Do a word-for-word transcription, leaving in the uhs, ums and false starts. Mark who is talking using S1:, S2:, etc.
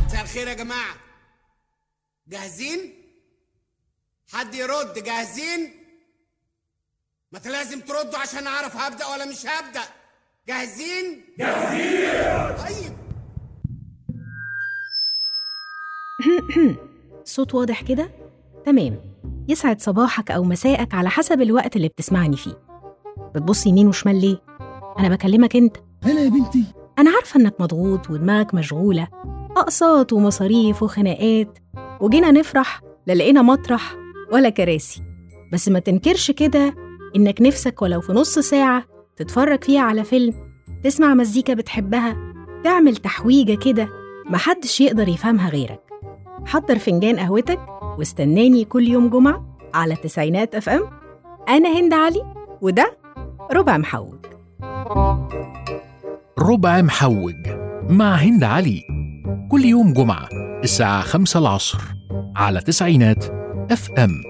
S1: مساء الخير يا جماعة، جاهزين؟ حد يرد؟ جاهزين؟ ما لازم تردوا عشان اعرف هبدأ ولا مش هبدأ. جاهزين؟
S2: جاهزين.
S1: طيب.
S3: صوت واضح كده؟ تمام. يسعد صباحك أو مساءك على حسب الوقت اللي بتسمعني فيه. بتبص يمين وشمال ليه؟ أنا بكلمك أنت.
S2: أنا يا بنتي.
S3: أنا عارفة إنك مضغوط ودماغك مشغولة، أقساط ومصاريف وخناقات، وجينا نفرح لا لقينا مطرح ولا كراسي. بس ما تنكرش كده إنك نفسك ولو في نص ساعة تتفرج فيها على فيلم، تسمع مزيكا بتحبها، تعمل تحويجة كده محدش يقدر يفهمها غيرك. حضر فنجان قهوتك واستناني كل يوم جمعة على تسعينات اف ام. أنا هند علي وده ربع محوج.
S4: ربع محوج مع هند علي، كل يوم جمعة الساعة خمسة العصر على تسعينات اف ام.